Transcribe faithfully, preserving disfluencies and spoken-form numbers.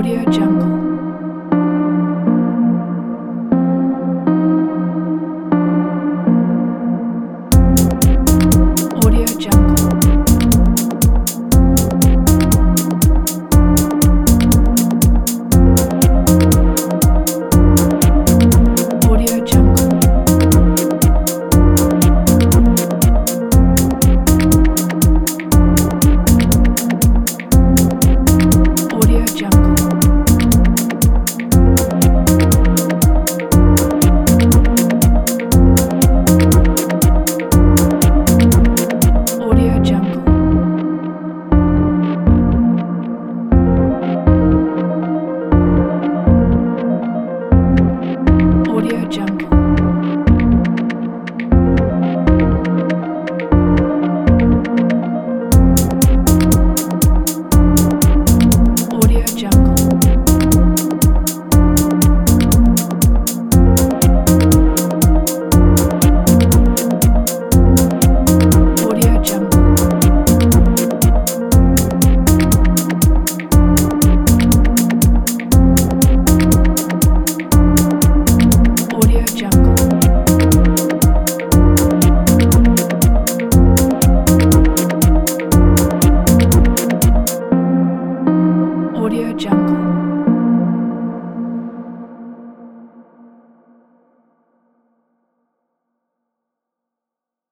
Audio Jungle. Audio Jungle. Audio Jungle. Audio Jungle. Audio Jungle. Audio Jungle. Audio Jungle. Audio Jungle. Audio Jungle. Audio Jungle.